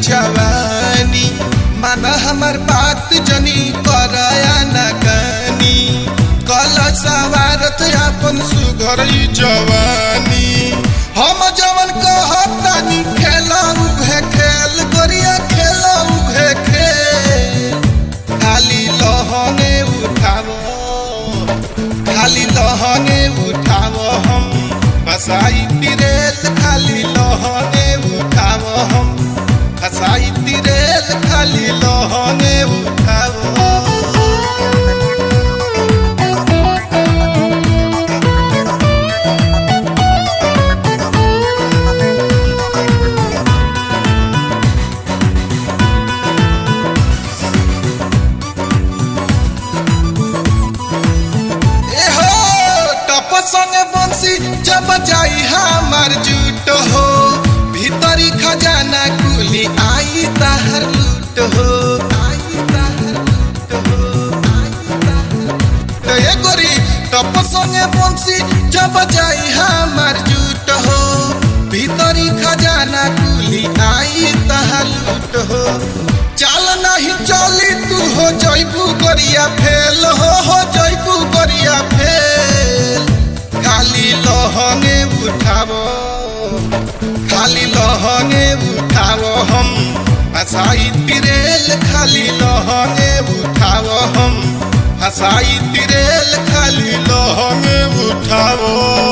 जवानी माना हमर बात जनी कराया न कानी कल सवारत अपन सुघर जवानी हम जवन कहतानी खेलाऊ है खेल गोरिया खेलाऊ है खेल खाली लहने उठावो हम फसाई तिरेल खाली लहने उठावो हम फसाई तिरेल खाली लहने उठावो संगे बंसी जब जाई हमार जुट हो भीतरी खजाना कुली आई ताहर लूट हो ये गोरी टप संगे बंसी जब जाई हमार जुट हो भीतरी खजाना कुली आई ताहर लूट हो चल नहीं चली तू हो जइबू गोरिया फेल हो जइबू गोरिया फेल खाली लहने उठावो हम फसाई तिरेल खाली लहने उठावो हम फसाई तिरेल खाली लहने उठावो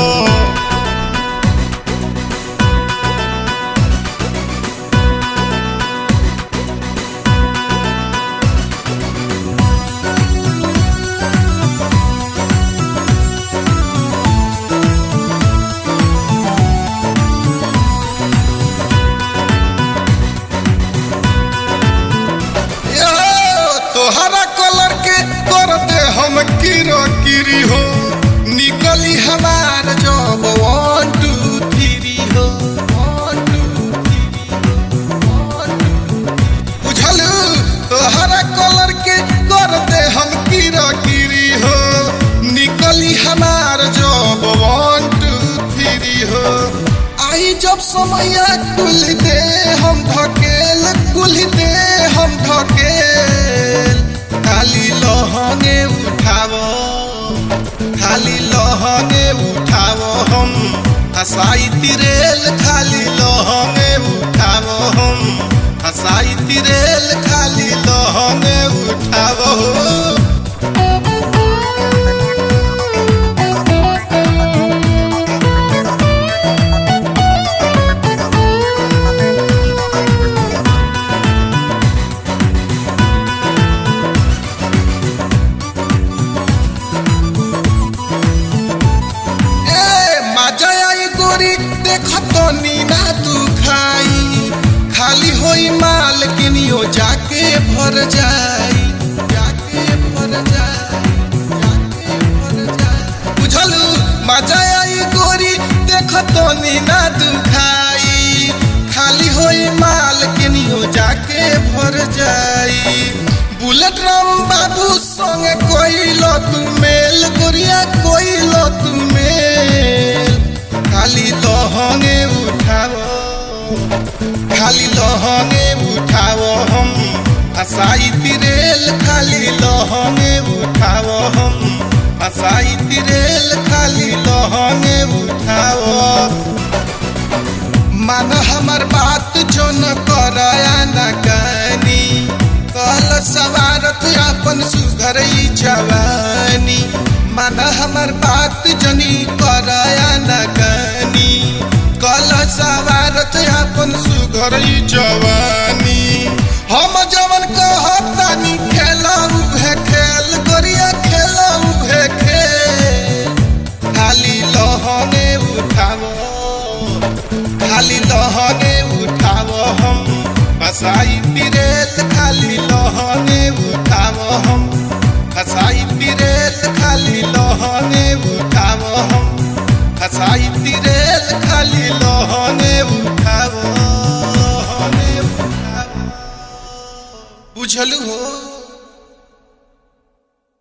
तोहरा कलर के कर दे हम कीरो कीरी हो निकली हमार जब 1 2 3 हो 1 2 3 बुझलू तोहरा कलर के कर दे हम कीरो कीरी हो निकली हमार जब 1 2 3 हो आई जब समय कुल दे हम ढकेल कुल दे हम ढकेल खाली लहने उठावो हम फसाई तिरेल खाली लहने उठावो हम फसाई तिरेल खाली लहने उठावो देखतनी ना तू खाई खाली होई माल किनियो जाके भर जाई बुझलू मजा आई गोरी देखतनी ना तू खाई खाली होई माल किनियो जाके भर जाई बुलेट राम बाबू संगे कोइलो तू मेल गोरिया कोइलो तू मेल खाली लहने उठावो हम फसाई तिरेल खाली लहने उठावो हम फसाई तिरेल खाली लहने उठावो मान हमर बात जो न कराया न कानी कल सवारत अपन सुघर जवानी मान हमर बात जनी कराया न कानी कल सवारत अपन सुघर जवानी हम जवन कहतानी खेलाऊ है खेल गोरिया खेलाऊ है खेल खाली लहने उठावो हम फसाई तिरेल खाली लहने उठावो हम फसाई तिरेल खाली लहने उठावो हम फसाई तिरेल खाली लहने उठावो बुझलू हो।